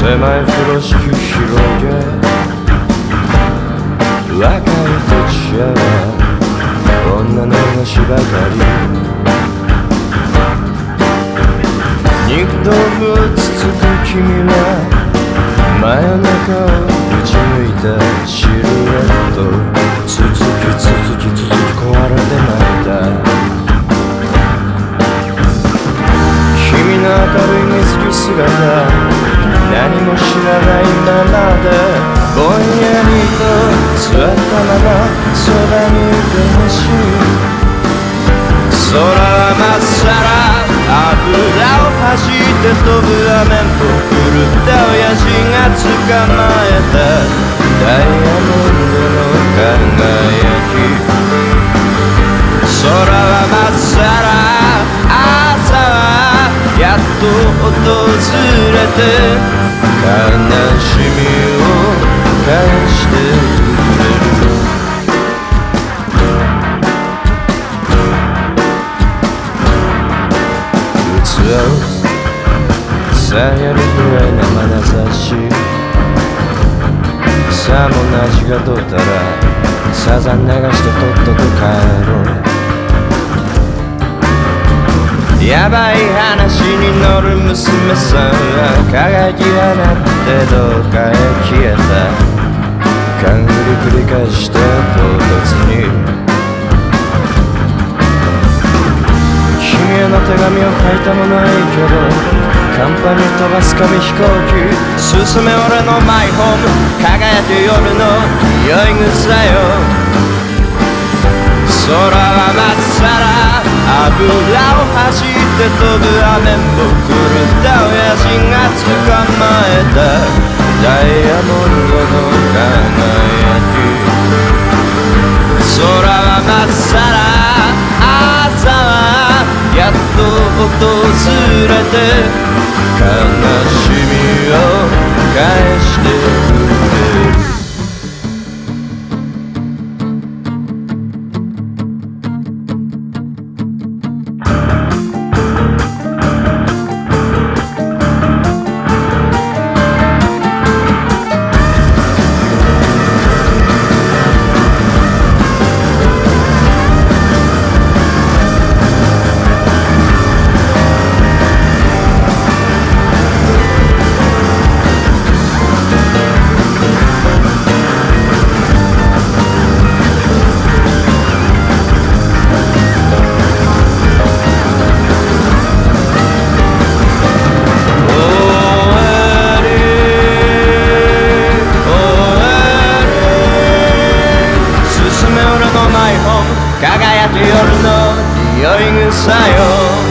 狭い風呂敷広げ若い土地屋は女の話ばかり肉道具をつつく君は真夜中を打ち抜いたシルエット続き壊れて泣いた君の明るい水着姿何も知らないままでぼんやりと座ったままそばにいてほしい空はまっさら油を走って飛ぶ雨っぽく狂った親父が捕まえたダイヤモンドの輝き空はまっさら朝はやっと訪れて悲しみを返してくれる器をさやるくらいな眼差しさもなしがどったらサザン流してとっとと帰ろうやばい話に乗る娘さんは輝き放ってどっかへ消えた勘繰り返して唐突に君への手紙を書いたものはいいけどカンパニー飛ばす紙飛行機進め俺のマイホーム輝く夜の匂い草よ空はまっさら油を走って飛ぶ雨も狂った親父が捕まえたダイヤモンドの輝き空はまっさら朝はやっと訪れて悲しみを返してくれる輝く夜の匂い草よ